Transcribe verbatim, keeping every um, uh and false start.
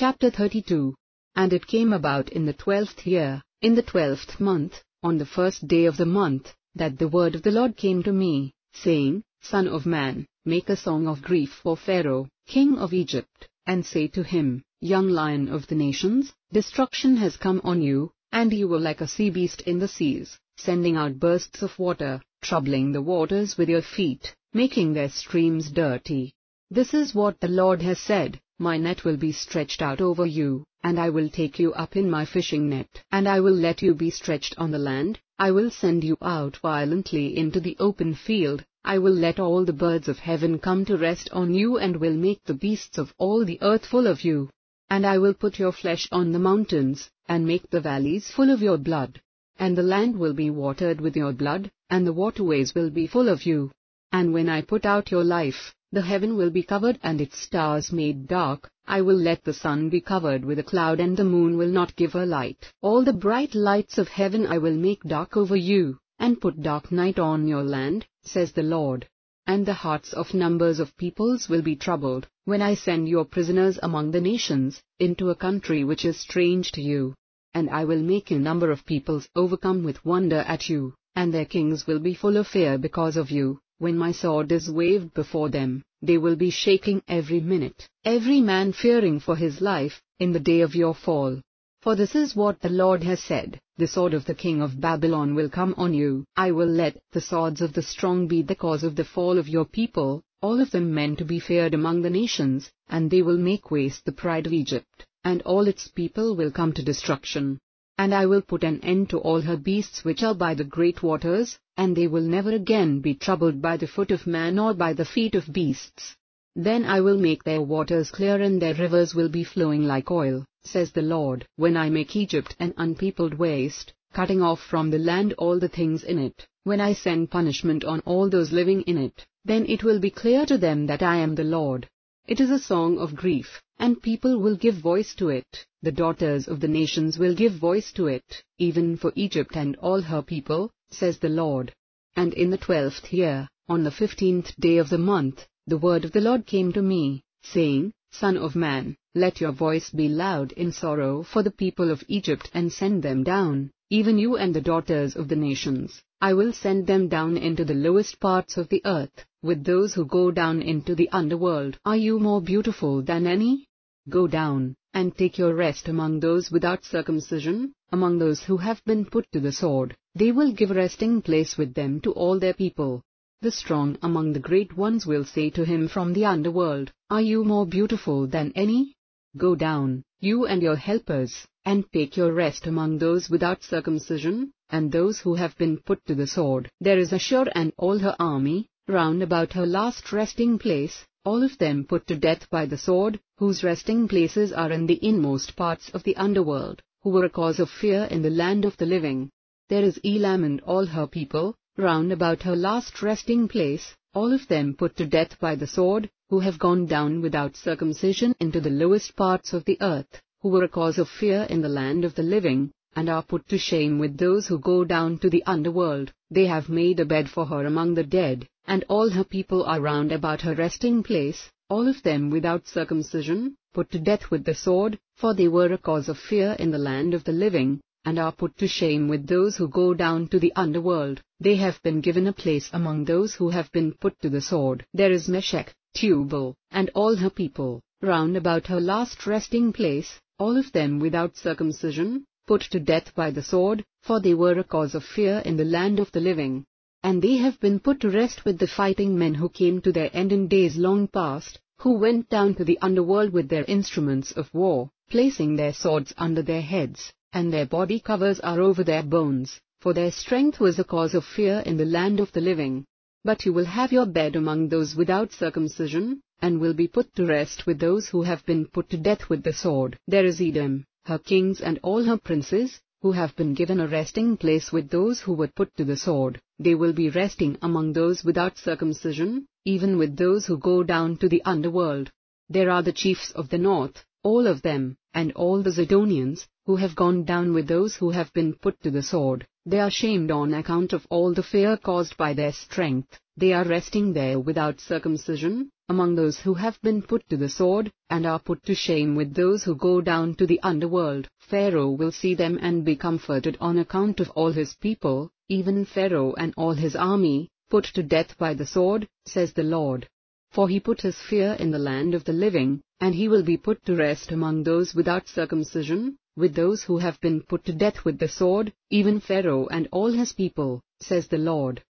Chapter thirty-two. And it came about in the twelfth year, in the twelfth month, on the first day of the month, that the word of the Lord came to me, saying, Son of man, make a song of grief for Pharaoh, king of Egypt, and say to him, Young lion of the nations, destruction has come on you, and you were like a sea beast in the seas, sending out bursts of water, troubling the waters with your feet, making their streams dirty. This is what the Lord has said, my net will be stretched out over you, and I will take you up in my fishing net, and I will let you be stretched on the land, I will send you out violently into the open field, I will let all the birds of heaven come to rest on you and will make the beasts of all the earth full of you. And I will put your flesh on the mountains, and make the valleys full of your blood. And the land will be watered with your blood, and the waterways will be full of you. And when I put out your life, the heaven will be covered and its stars made dark, I will let the sun be covered with a cloud and the moon will not give her light. All the bright lights of heaven I will make dark over you, and put dark night on your land, says the Lord. And the hearts of numbers of peoples will be troubled, when I send your prisoners among the nations, into a country which is strange to you. And I will make a number of peoples overcome with wonder at you, and their kings will be full of fear because of you. When my sword is waved before them, they will be shaking every minute, every man fearing for his life, in the day of your fall. For this is what the Lord has said, the sword of the king of Babylon will come on you. I will let the swords of the strong be the cause of the fall of your people, all of them men to be feared among the nations, and they will make waste the pride of Egypt, and all its people will come to destruction. And I will put an end to all her beasts which are by the great waters, and they will never again be troubled by the foot of man or by the feet of beasts. Then I will make their waters clear and their rivers will be flowing like oil, says the Lord. When I make Egypt an unpeopled waste, cutting off from the land all the things in it, when I send punishment on all those living in it, then it will be clear to them that I am the Lord. It is a song of grief, and people will give voice to it. The daughters of the nations will give voice to it, even for Egypt and all her people, says the Lord. And in the twelfth year, on the fifteenth day of the month, the word of the Lord came to me, saying, Son of man, let your voice be loud in sorrow for the people of Egypt and send them down, even you and the daughters of the nations. I will send them down into the lowest parts of the earth, with those who go down into the underworld. Are you more beautiful than any? Go down, and take your rest among those without circumcision, among those who have been put to the sword. They will give resting place with them to all their people. The strong among the great ones will say to him from the underworld, Are you more beautiful than any? Go down, you and your helpers, and take your rest among those without circumcision, and those who have been put to the sword. There is Ashur and all her army, round about her last resting place, all of them put to death by the sword, whose resting places are in the inmost parts of the underworld, who were a cause of fear in the land of the living. There is Elam and all her people, round about her last resting place, all of them put to death by the sword, who have gone down without circumcision into the lowest parts of the earth, who were a cause of fear in the land of the living, and are put to shame with those who go down to the underworld. They have made a bed for her among the dead, and all her people are round about her resting place, all of them without circumcision, put to death with the sword, for they were a cause of fear in the land of the living, and are put to shame with those who go down to the underworld. They have been given a place among those who have been put to the sword. There is Meshech, Tubal, and all her people, round about her last resting place, all of them without circumcision, put to death by the sword, for they were a cause of fear in the land of the living. And they have been put to rest with the fighting men who came to their end in days long past, who went down to the underworld with their instruments of war, placing their swords under their heads, and their body covers are over their bones, for their strength was a cause of fear in the land of the living. But you will have your bed among those without circumcision, and will be put to rest with those who have been put to death with the sword. There is Edom, her kings and all her princes, who have been given a resting place with those who were put to the sword. They will be resting among those without circumcision, even with those who go down to the underworld. There are the chiefs of the north, all of them, and all the Zidonians, who have gone down with those who have been put to the sword. They are shamed on account of all the fear caused by their strength. They are resting there without circumcision, among those who have been put to the sword, and are put to shame with those who go down to the underworld. Pharaoh will see them and be comforted on account of all his people, even Pharaoh and all his army, put to death by the sword, says the Lord. For he put his fear in the land of the living, and he will be put to rest among those without circumcision, with those who have been put to death with the sword, even Pharaoh and all his people, says the Lord.